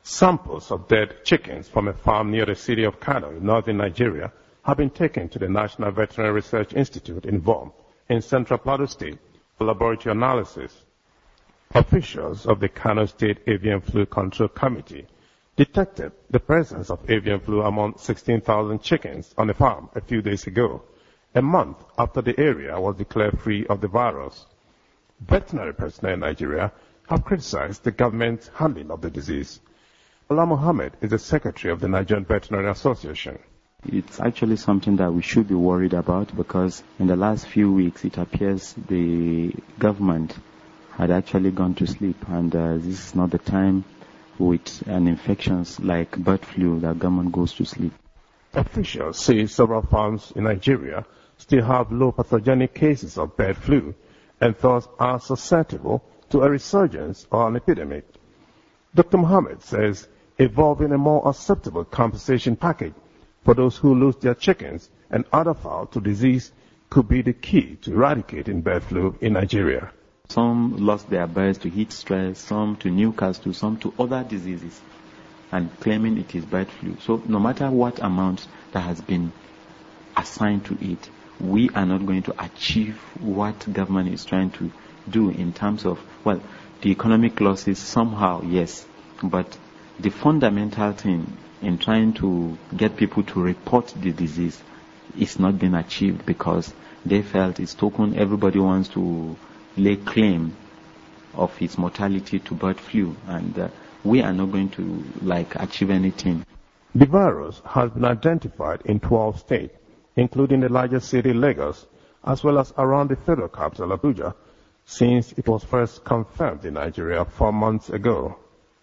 Samples of dead chickens from a farm near the city of Kano in northern Nigeria have been taken to the National Veterinary Research Institute in Vom, in Central Plateau State, for laboratory analysis. Officials of the Kano State Avian Flu Control Committee detected the presence of avian flu among 16,000 chickens on the farm a few days ago, a month after the area was declared free of the virus. Veterinary personnel in Nigeria have criticized the government's handling of the disease. Ola Mohammed is the secretary of the Nigerian Veterinary Association. It's actually something that we should be worried about, because in the last few weeks it appears the government had actually gone to sleep, and this is not the time with an infections like bird flu that government goes to sleep. Officials say several farms in Nigeria still have low pathogenic cases of bird flu and thus are susceptible to a resurgence or an epidemic. Dr. Mohammed says evolving a more acceptable compensation package for those who lose their chickens and other fowl to disease could be the key to eradicating bird flu in Nigeria. Some lost their birds to heat stress, some to Newcastle, some to other diseases, and claiming it is bird flu. So no matter what amount that has been assigned to it, we are not going to achieve what government is trying to do in terms of, well, the economic losses somehow, yes, but the fundamental thing in trying to get people to report the disease is not being achieved, because they felt it's token everybody wants to lay claim of its mortality to bird flu, and we are not going to achieve anything. The virus has been identified in 12 states, including the largest city, Lagos, as well as around the federal capital, Abuja, since it was first confirmed in Nigeria 4 months ago.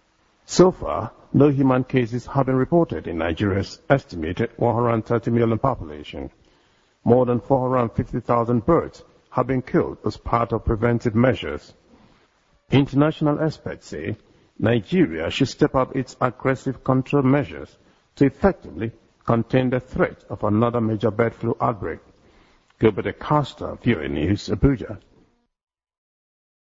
So far, no human cases have been reported in Nigeria's estimated 130 million population. More than 450,000 birds have been killed as part of preventive measures. International experts say Nigeria should step up its aggressive control measures to effectively contain the threat of another major bird flu outbreak. Gilbert Acosta, VOA News, Abuja.